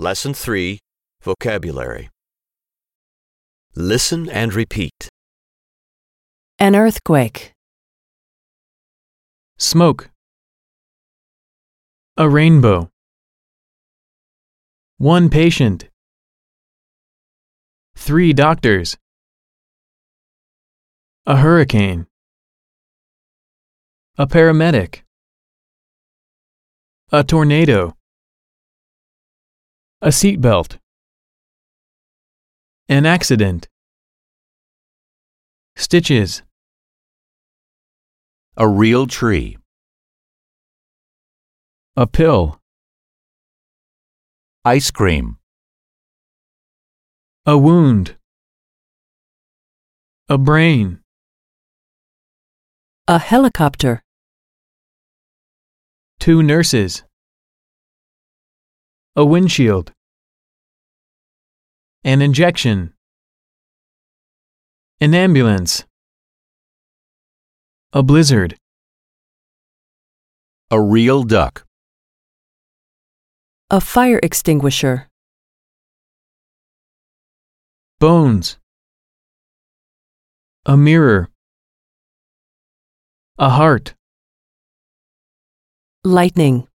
Lesson 3, Vocabulary. Listen and repeat. An earthquake. Smoke. A rainbow. One patient. 3 doctors. A hurricane. A paramedic. A tornado. A seatbelt. An accident. Stitches. A real tree. A pill. Ice cream. A wound. A brain. A helicopter. 2 nurses. A windshield. An injection. An ambulance. A blizzard. A real duck. A fire extinguisher. Bones. A mirror. A heart. Lightning.